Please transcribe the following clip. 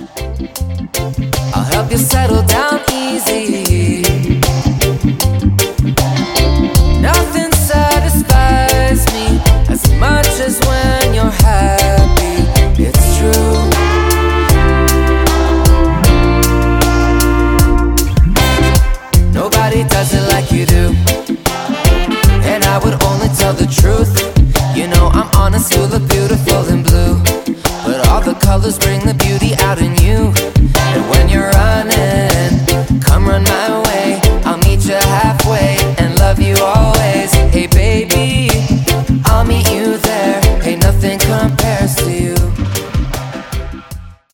I'll help you settle down easy. Nothing satisfies me as much as when you're happy. It's true. Nobody does it like you do, and I would only tell the truth. You know I'm honest, you look beautiful in blue, but all the colors bring the beauty out in you.